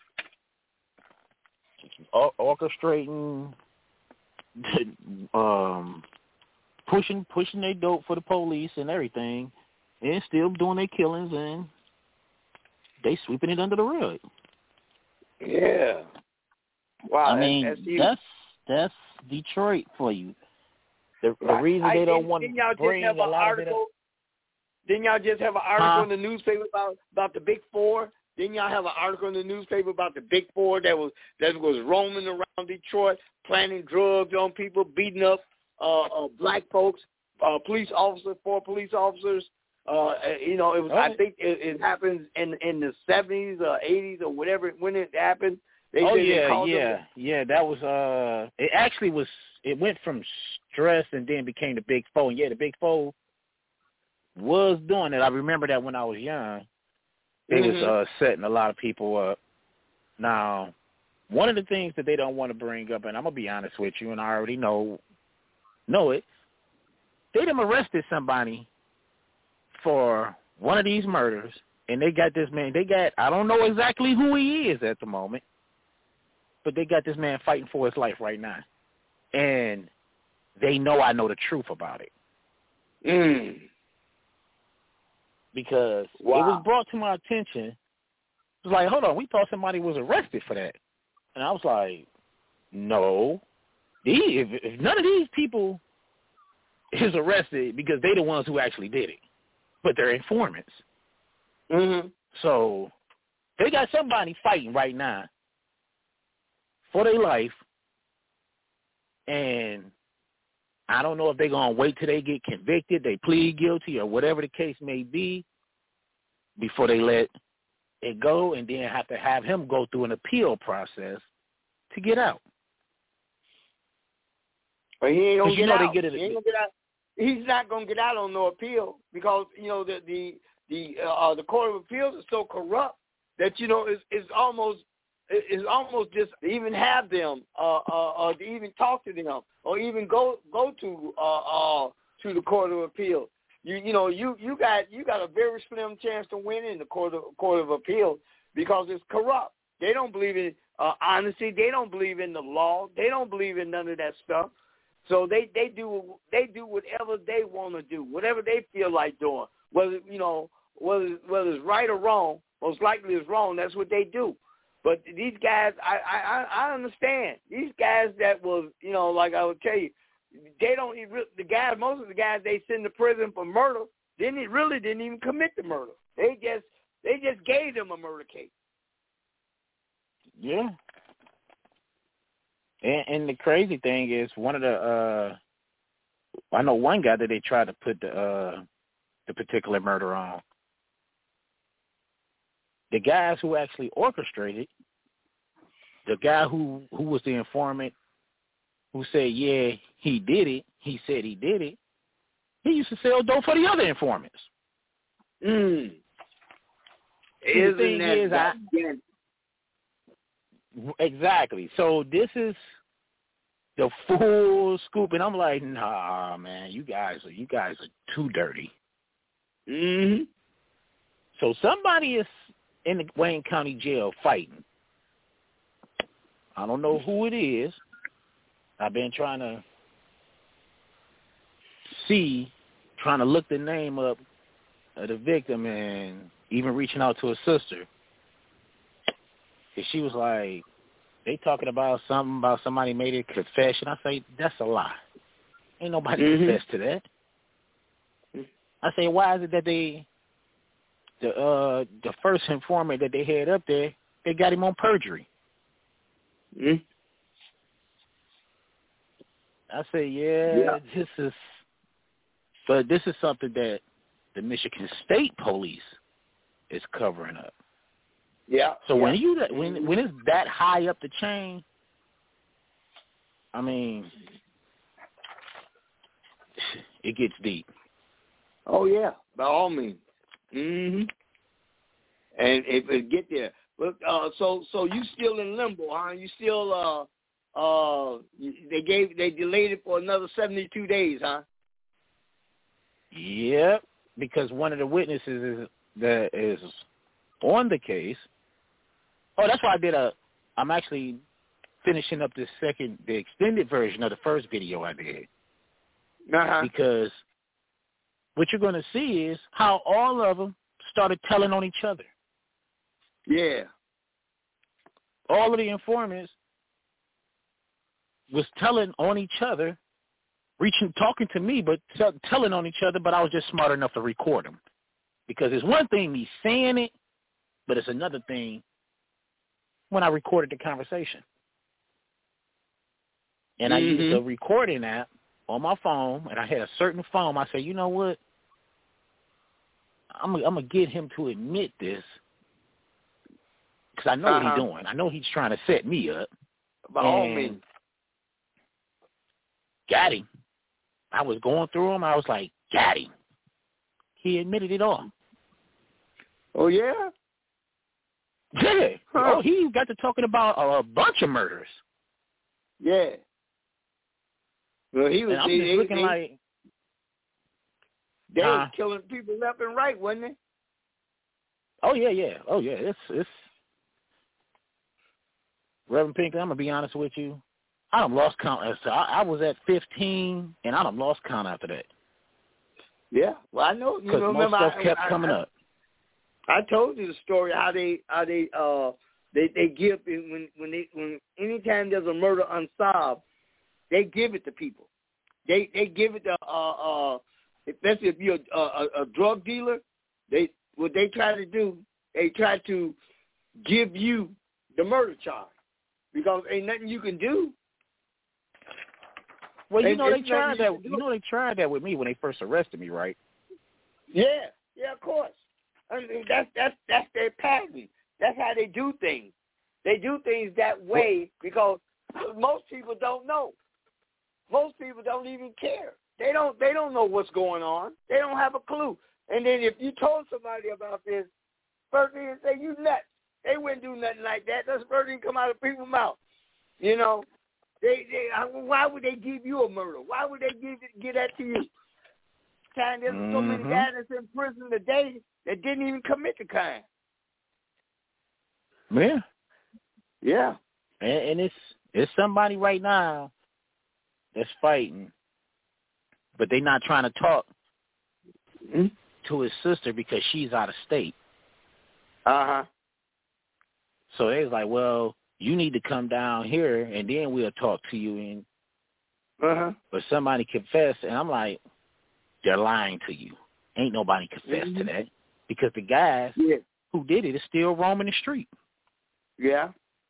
orchestrating, pushing their dope for the police and everything, and still doing their killings, and they sweeping it under the rug. Yeah. Wow. I mean, that's Detroit for you. The reason they don't want to bring a lot of it up. Didn't y'all just have an article in the newspaper about the Big Four? Didn't y'all have an article in the newspaper about the Big Four that was roaming around Detroit, planting drugs on people, beating up black folks, four police officers? It was. I think it happens in the 70s or 80s or whatever when it happened. That was. It actually was. It went from stress and then became the Big Four. And yeah, the Big Four was doing it. I remember that when I was young. They was setting a lot of people up. Now, one of the things that they don't want to bring up, and I'm going to be honest with you, and I already know it, they done arrested somebody for one of these murders, and they got this man, I don't know exactly who he is at the moment, but they got this man fighting for his life right now. And they know I know the truth about it. Because it was brought to my attention. It was like, hold on, we thought somebody was arrested for that. And I was like, no. If none of these people is arrested because they the ones who actually did it, but they're informants. So they got somebody fighting right now for their life, and I don't know if they're going to wait till they get convicted, they plead guilty, or whatever the case may be before they let it go, and then have to have him go through an appeal process to get out. But he ain't going to get out. He ain't gonna get out. He's not going to get out on no appeal because, the Court of Appeals is so corrupt that, it's almost just to even have them, to even talk to them, or even go to the Court of Appeal. You got a very slim chance to win in the Court of Appeal because it's corrupt. They don't believe in honesty. They don't believe in the law. They don't believe in none of that stuff. So they do whatever they want to do, whatever they feel like doing. Whether it's right or wrong, most likely it's wrong. That's what they do. But these guys, I understand. These guys that was, like I would tell you, most of the guys they send to prison for murder didn't even commit the murder. They just gave them a murder case. Yeah. And the crazy thing is, one of the I know one guy that they tried to put the particular murder on. The guys who actually orchestrated, the guy who was the informant, who said, yeah, he did it, he said he did it, he used to sell dope for the other informants. Exactly. So this is the full scoop, and I'm like, nah, man, you guys are too dirty. So somebody is in the Wayne County Jail fighting. I don't know who it is. I've been trying to look the name up of the victim, and even reaching out to her sister. And she was like, they talking about something about somebody made a confession. I say, that's a lie. Ain't nobody confessed to that. I say, why is it that the first informant that they had up there, they got him on perjury? I say, this is something that the Michigan State Police is covering up. Yeah. So when it's that high up the chain, I mean, it gets deep. Oh yeah, by all means. And if it get there, but so you still in limbo, huh? You still they delayed it for another 72 days, huh? Yep, because one of the witnesses is on the case. Oh, that's why I'm actually finishing up the extended version of the first video I did. Because what you're going to see is how all of them started telling on each other. Yeah. All of the informants was telling on each other, talking to me, but telling on each other, but I was just smart enough to record them. Because it's one thing me saying it, but it's another thing when I recorded the conversation. And I used a recording app on my phone, and I had a certain phone. I said, you know what? I'm gonna get him to admit this because I know what he's doing. I know he's trying to set me up. By all means. Got him. I was going through him. I was like, got him. He admitted it all. Oh, yeah? Yeah. Oh, he got to talking about a bunch of murders. Yeah. Well, he was. And I'm just looking like they was killing people left and right, wasn't they? Oh yeah. It's Reverend Pinkley. I'm gonna be honest with you. I done lost count. So I was at 15, and I done lost count after that. Yeah. Well, I know. Because more stuff kept coming up. I told you the story how they give when anytime there's a murder unsolved, they give it to people. They give it to especially if you're a drug dealer. What they try to do, they try to give you the murder charge because ain't nothing you can do. Well, they tried that. They tried that with me when they first arrested me, right? Yeah, of course. I mean, that's their pattern. That's how they do things. They do things that way because most people don't know. Most people don't even care. They don't know what's going on. They don't have a clue. And then if you told somebody about this, first thing they say, you nuts. They wouldn't do nothing like that. That's the first thing come out of people's mouth. You know, why would they give you a murder? Why would they give that to you? There's so many guys that's in prison today that didn't even commit the crime. Yeah. Yeah. And it's somebody right now that's fighting, but they not trying to talk to his sister because she's out of state. So they was like, well, you need to come down here, and then we'll talk to you. But somebody confessed, and I'm like, they're lying to you. Ain't nobody confessed to that because the guys who did it is still roaming the street. Yeah.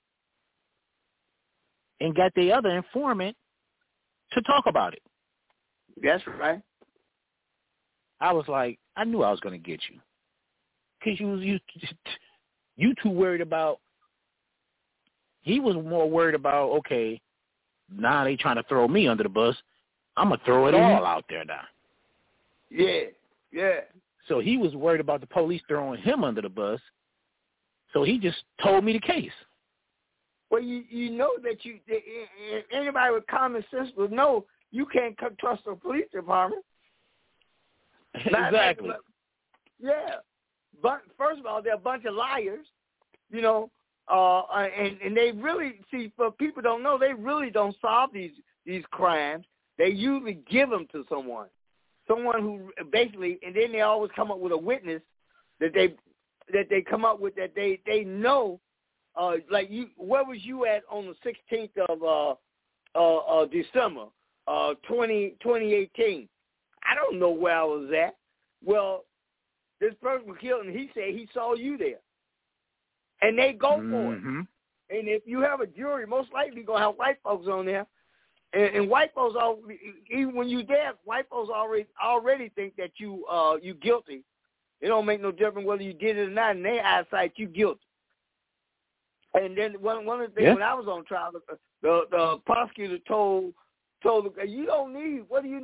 And got the other informant to talk about it. That's right. I was like, I knew I was going to get you. Because you too worried about, he was more worried about, okay, now they trying to throw me under the bus. I'm going to throw it all out there now. Yeah. So he was worried about the police throwing him under the bus. So he just told me the case. Well, you know that anybody with common sense would know you can't trust the police department. Exactly. Yeah. But first of all, they're a bunch of liars, you know, and they really, but people don't know, they really don't solve these crimes. They usually give them to someone who basically, and then they always come up with a witness that they come up with that they know. Like you, where was you at on the 16th of December, 2018? I don't know where I was at. Well, this person was killed, and he said he saw you there, and they go for it. And if you have a jury, most likely you're gonna have white folks on there, and white folks even when you there, white folks already think that you guilty. It don't make no difference whether you did it or not. In their eyesight, you guilty. And then one of the things when I was on trial, the prosecutor told the guy, you don't need, what do you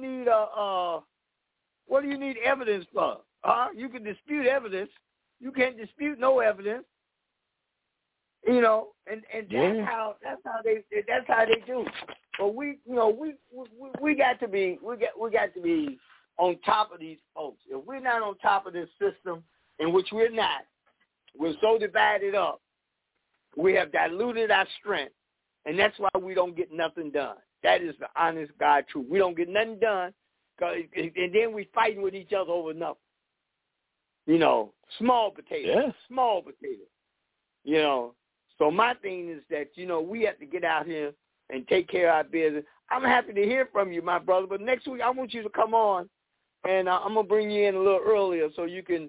need evidence for? You can dispute evidence. You can't dispute no evidence. You know, and that's how they do. But we got to be on top of these folks. If we're not on top of this system, in which we're not, we're so divided up. We have diluted our strength, and that's why we don't get nothing done. That is the honest God truth. We don't get nothing done, and then we fighting with each other over nothing. You know, small potatoes. Yes. Small potatoes. You know, so my thing is that, you know, we have to get out here and take care of our business. I'm happy to hear from you, my brother, but next week I want you to come on, and I'm going to bring you in a little earlier so you can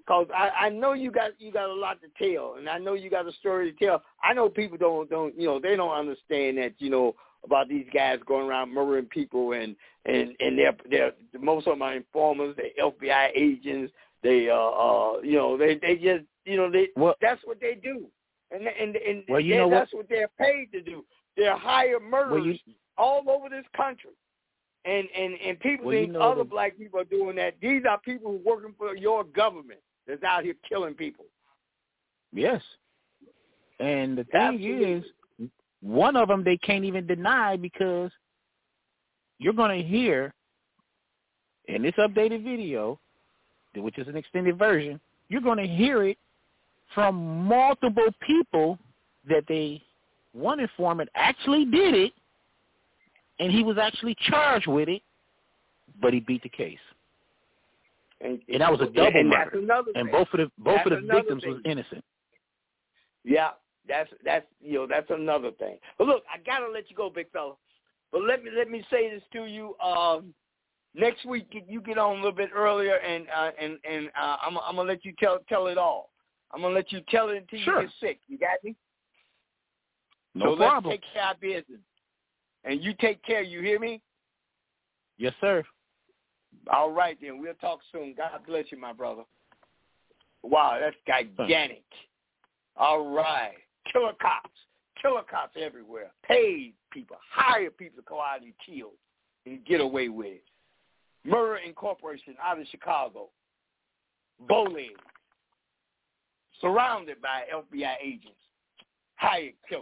Because I know you got a lot to tell, and I know you got a story to tell. I know people don't they don't understand that, about these guys going around murdering people, and they're most of them are informers, they're FBI agents, they just that's what they do, and that's what they're paid to do. They're hired murderers all over this country. And people think other black people are doing that. These are people who are working for your government that's out here killing people. Yes. And the thing is, one of them they can't even deny, because you're going to hear in this updated video, which is an extended version, you're going to hear it from multiple people that one informant actually did it, and he was actually charged with it, but he beat the case. And that was a double murder. And both of the victims was innocent. Yeah, that's another thing. But look, I gotta let you go, big fella. But let me say this to you. Next week you get on a little bit earlier, and I'm gonna let you tell it all. I'm gonna let you tell it until you get sick. You got me? No problem. Let's take care of business. And you take care, you hear me? Yes, sir. All right, then. We'll talk soon. God bless you, my brother. Wow, that's gigantic. All right. Killer cops everywhere. Paid people, hired people to go out and kill and get away with it. Murder Incorporation out of Chicago. Bowling. Surrounded by FBI agents. Hired killers.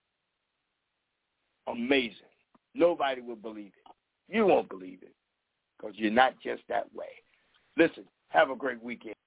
Amazing. Nobody will believe it. You won't believe it, because you're not just that way. Listen, have a great weekend.